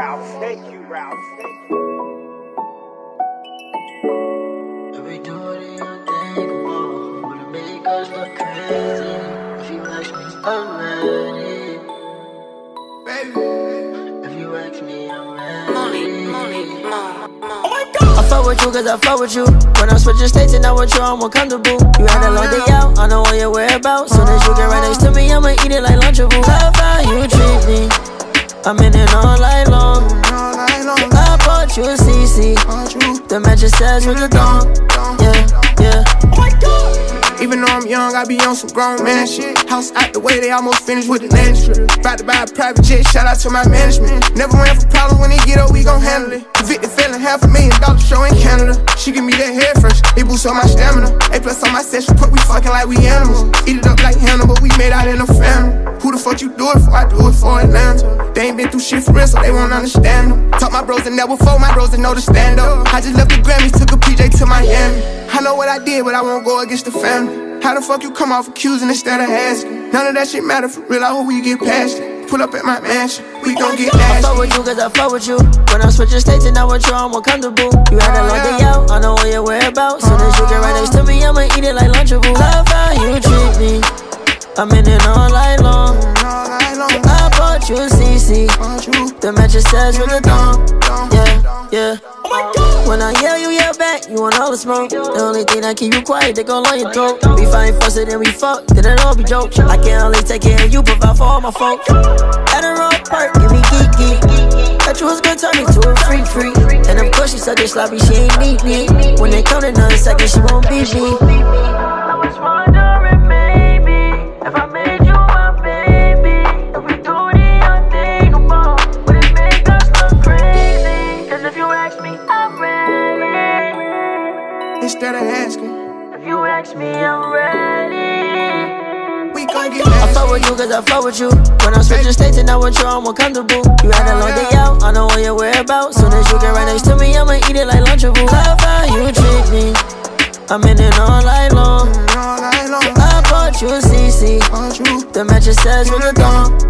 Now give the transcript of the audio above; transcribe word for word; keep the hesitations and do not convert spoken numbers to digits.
route, take you route, take you. Every do the unthinkable, would make us look crazy. If you ask me, I'm ready. Baby, if you ask me, I'm ready. Molly, Molly, Mo, Mo. Oh my God. I fuck with you cause I fuck with you. When I'm switching states and not with you, I'm more comfortable. You had a long day out, I know what you're worried about. Soon as you get right next to me, I'ma eat it like Lunchable. Love how you treat me, I'm in it all night long. I bought you a C C, the mattress says with the dome. Yeah, yeah. Oh my God. Even though I'm young, I be on some grown man shit. House out the way, they almost finished with the land strip. About to buy a private jet, shout out to my management. Never ran for problems, when they get up, we gon' handle it. Convicted felon, half a million dollar show in Canada. She give me that hair fresh, it boosts on my stamina. A plus on my session, put we fucking like we animals. Eat it up like Hannibal, we made out in a family. Who the fuck you do it for? I do it for Atlanta. They ain't been through shit for real, so they won't understand them. Talk my bros and never fold, my bros that know the stand up. I just left the Grammys, took a P J to Miami. I know what I did, but I won't go against the family. How the fuck you come off accusing instead of asking? None of that shit matter for real, I hope we get past it. Pull up at my mansion, we gon' get nasty. I fuck with you cause I fuck with you. When I'm switching states and not with you, I'm more comfortable. You had a long day out, I know what you're worried about. Soon as you get right next to me, I'ma eat it like Lunchable. Love how you treat me, I'm in it all night long. I bought you a C C, the mattress says with the dome. Yeah, yeah. When I yell, you yell back, you want all the smoke. The only thing that keep you quiet, they gon' on your throat. We fight first and then we fuck, then it all be jokes. I can only take care of you, provide for all my folks. At a road park, give me geek geek. Thought you was gonna turn me to a freak freak. And of course she such a sloppy, she ain't need me. When they come to another second, she won't beat me. I was wondering maybe if I made you my baby, if we do the unthinkable, would it make us look crazy? Cause if you ask me, I'm ready. Instead of asking, if you ask me, I'm ready. We gon' get I nasty. fuck with you cause I fuck with you. When I'm switching states and not with you, I'm more comfortable. You had a long day out, I know what you're worried about. Soon as you get right next to me, I'ma eat it like Lunchable. Love how you treat me, I'm in it all night long. I bought you a C C, the mattress says with the dome.